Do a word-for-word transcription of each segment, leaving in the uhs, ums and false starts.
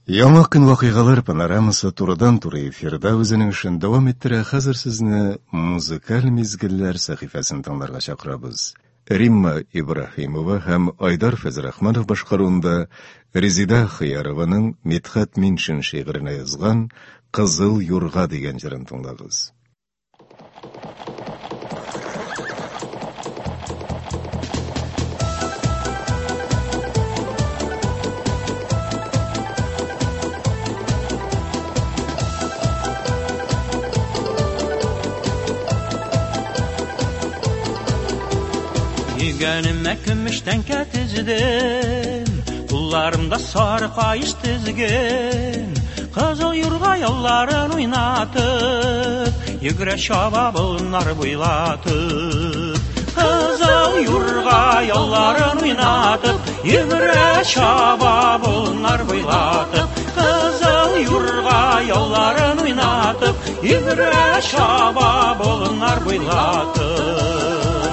Яңа көн вакыйгалар панорамасы турыдан-туры эфирда үзенең эшен дәвам иттерә. Хәзер сезне музыкаль мизгелләр сәхифәсен тыңларга чакырабыз. Римма Ибраһимова һәм Айдар Фәзрахманов башкаруында Резида Хыярованың Мидхәт Миншин шигыренә язган «Кызыл юрга» дигән җырын тыңлагыз. Yegənimə kömüşdən kətizdim, qullarımda sarı qayış tizgin, qızıl yurğa yolların oynatıp, yügrə şababınlar boylatıp. Qızıl yurğa yolların oynatıp, yügrə şababınlar boylatıp. Qızıl yurğa yolların oynatıp, yügrə şababınlar boylatıp.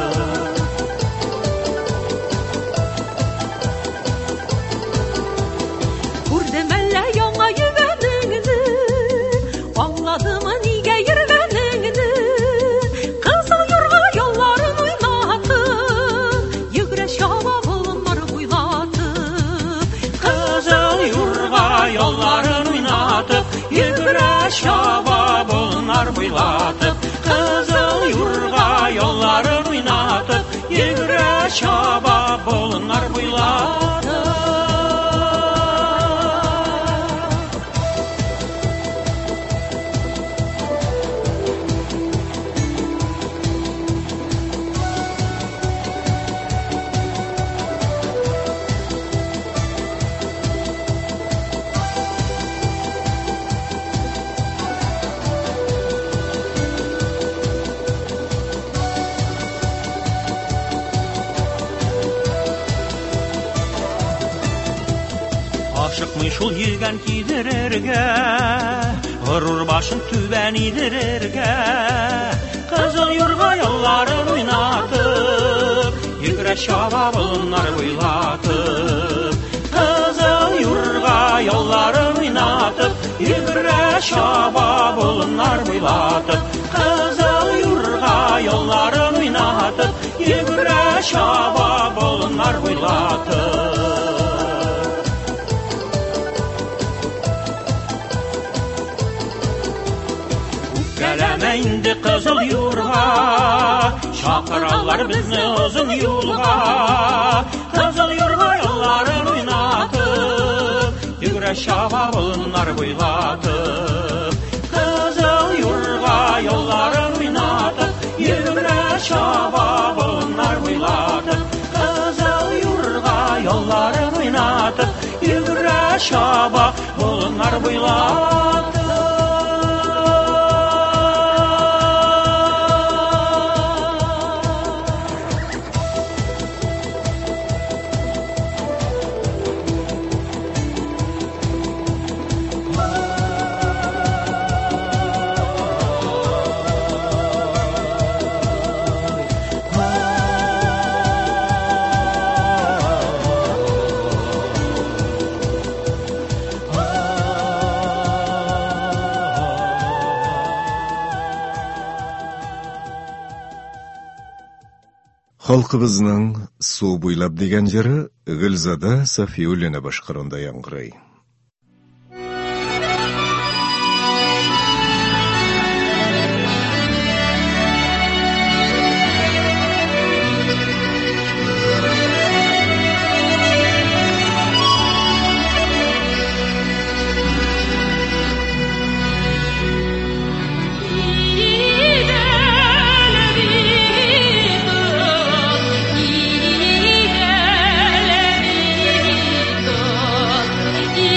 Şababınlar boylatıp, kızıl yurga yolların oynatıp, yürü şababınlar boylatıp. Aşıkmış ol yegen kidirerge, gurur başın tüben idirerge. Kızıl yurga yolların oynatıp, yürü şababınlar boylatıp. Kızıl yurga yolların oynatıp, yürü şababınlar boylatıp. Kızıl yurga yolların oynatıp, yürü şababınlar boylatıp. Gələmə indi qızıl yurğa, şaqırarlar bizni uzun yolğa. Qızıl yurğa yolların oynatıp, yürə şababınlar boylatıp. Qızıl yurğa yolların oynatıp, yürə şababınlar boylatıp. Qızıl yurğa yolların oynatıp, yürə şababınlar boylatıp. Халкыбызның «Су буйлап» дигән җыры Гөлзада Сафиуллина башкаруында яңгырый. Yeah.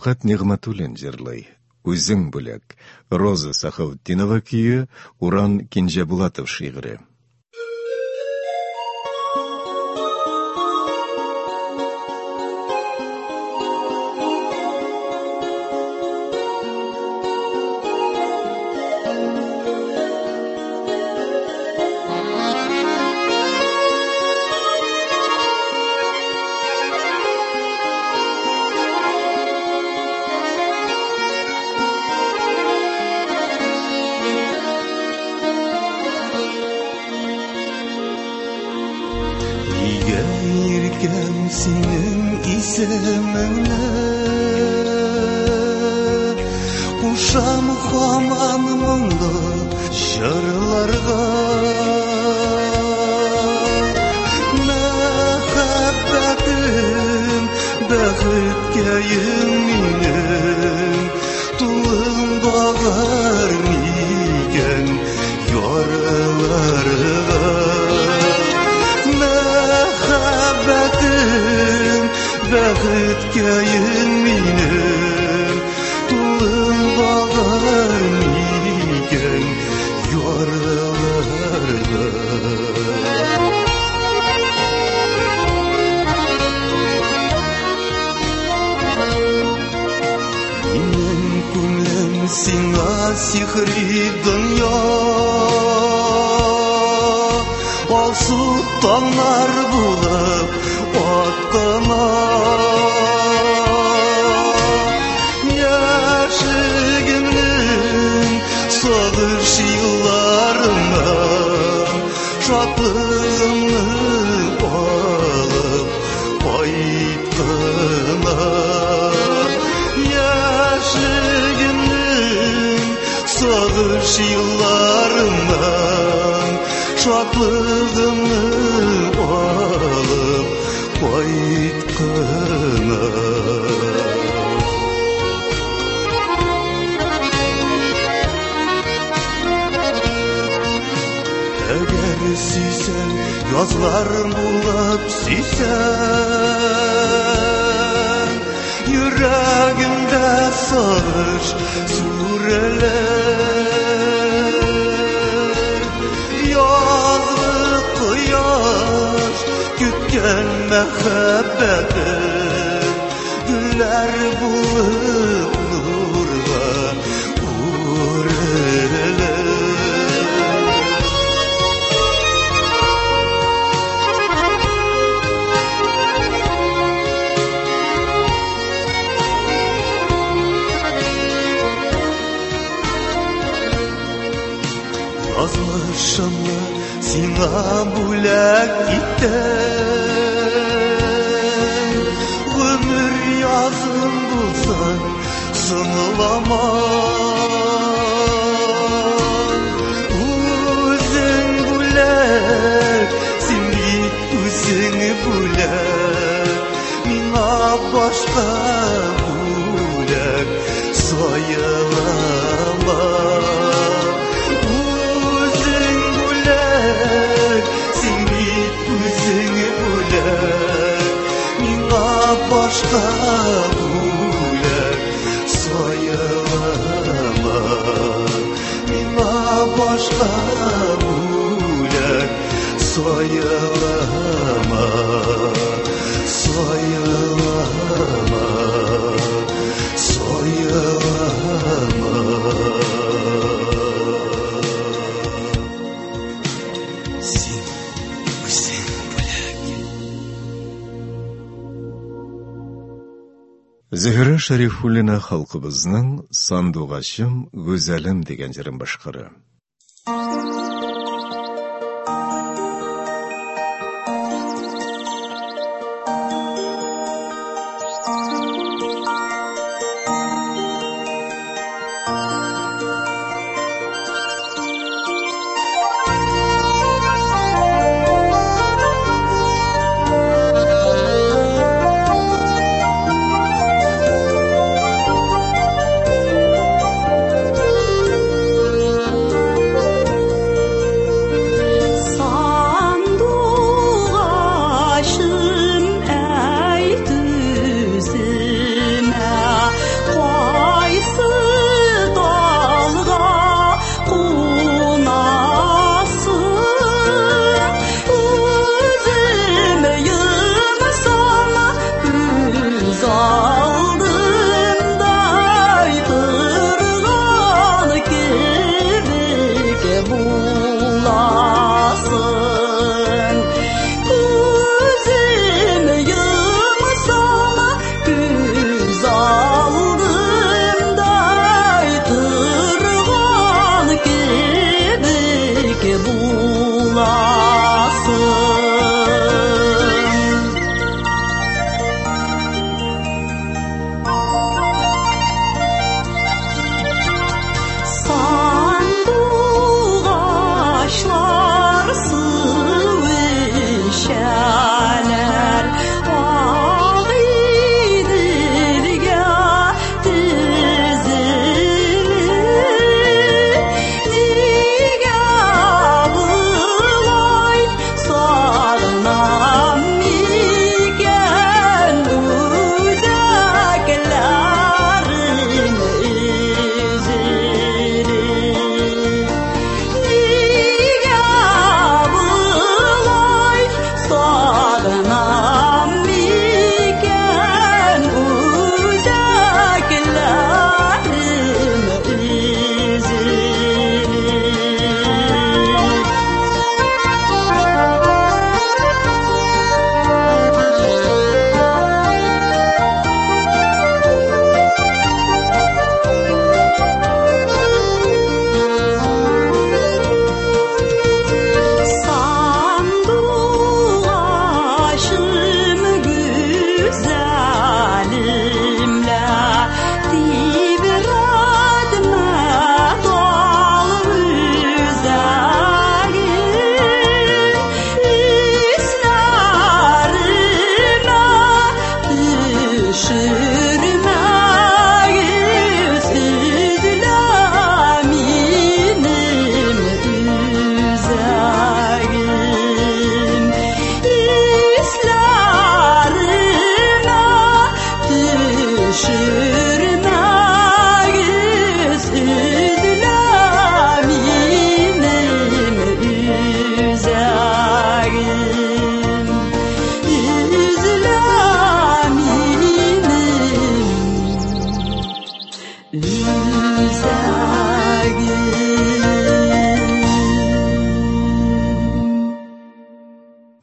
Рафкат Нигматуллин жырлый. Үзең бүләк. Роза Сахаутдинова күйі, Уран Кенжебулатов шигыры. Senin isimine Kuşam haman mundu şarlarga Mehabbetim bäxitke yeminin Tulun bağar migen yarlarga Mehabbetim bäxitke yeminin Tulun bağar migen yarlarga Minin күңлем сиңа сихри дөнья Алсу таңнар булып аттана Яшигимнең сагыш елларыннан шатлыгымны алып кайткана Яшигимнең сагыш елларыннан şatlığımı alıp kaytkana Eğer süysen yazlarım bulup süysen Yüreğimde sağır sureler Yazlık kıyaş kütken mehabbetim Güller bulup nurga uğreler Yazmışımı sina bulak gittim Ömür yazım bulsan sınılama Uzun bulak, simlik uzun bulak Mina başka bulak sayılama Başka bulak sayılama Mina başka bulak sayılama Sayılama Sayılama Sen güzel bulak Зөһрә Шәрифуллина халкыбызның Сандугачым, Гүзәлем дигән җырын башкара.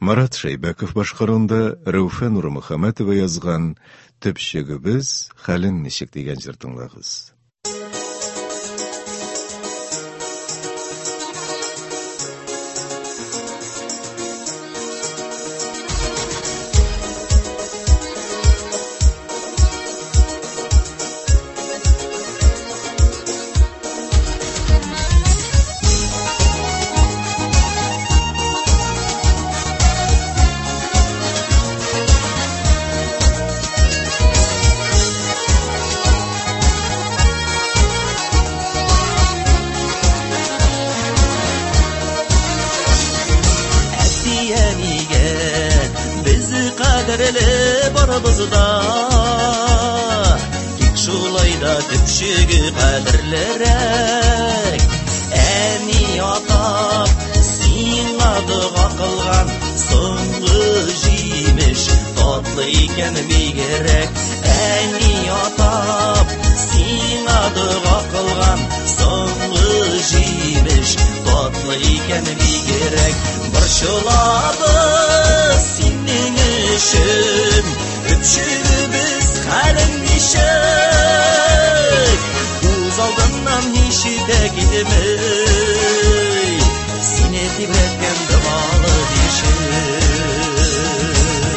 Марат Шайбеков башкаруында Рауфа Нурмухамматова язган «Төпчегебез хәлен ничек» дигән җыр тыңлагыз. Тик шулайда төпчеге кадерлерәк. Әни атап сиңа дуга кылган соңгы җимеш татлы икән бигрәк. Әни атап сиңа дуга кылган соңгы җимеш татлы икән бигрәк. Борчылабыз синең өчен, төпчегебез хәлең ничек? Күз алдыннан һичтә китмәй, сине тибрәткән дымалы бишек.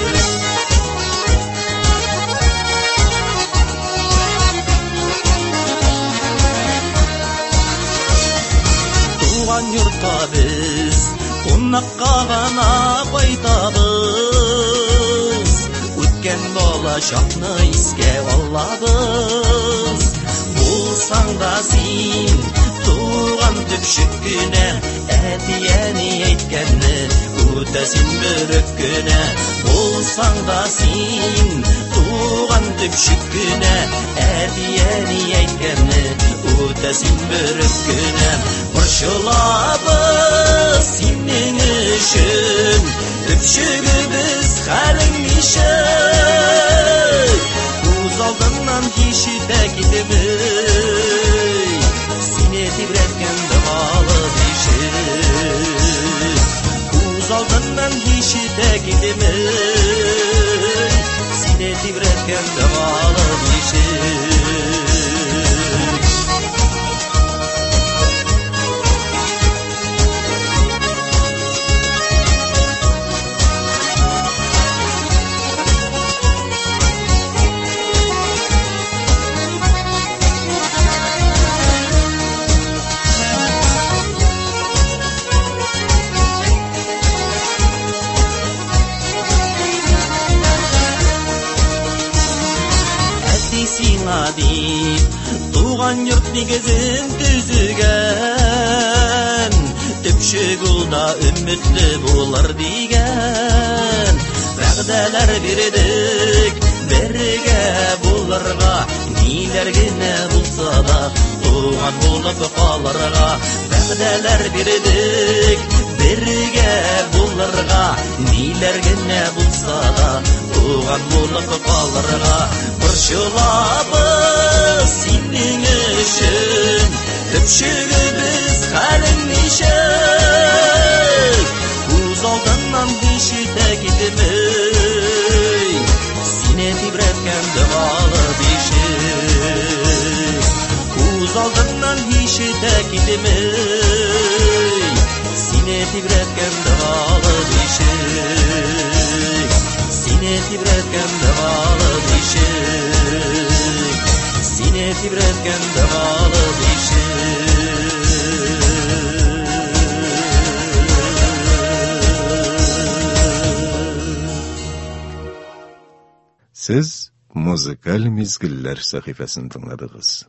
Туган йортка без кунакка гына кайтабыз. Үткән балачакны искә алабыз. Булсаң да син туган төпчек кенә, әти-әни әйткәнне үтәсин бөрек кенә. Булсаң да син туган төпчек кенә, әти-әни әйткәнне үтәсин бөрек кенә. Борчылабыз синең өчен, төпчегебез хәлең ничек? Күз алдыннан һичтә китмәй, сине тибрәткән дымалы бишек. Күз алдыннан һичтә китмәй, сине тибрәткән дымалы бишек. Туган йорт нигезен төзегән, төпчек ул да өмөтле булыр дигән. Вәгъдәләр бирдек бергә булырга, ниләр генә булса да туган булып калырга. Вәгъдәләр бирдек бергә булырга, ниләр генә булса да туган булып калырга. Борчылабыз синең өчен, төпчегебез хәлең ничек? Күз алдыннан һичтә китмәй, сине тибрәткән дымалы бишек. Күз алдыннан һичтә китмәй, сине тибрәткән дымалы бишек. Сине тибрәткән дымалы бишек, сине тибрәткән дымалы бишек. Сез музыкаль мизгелләр сәхифәсен тыңладыгыз.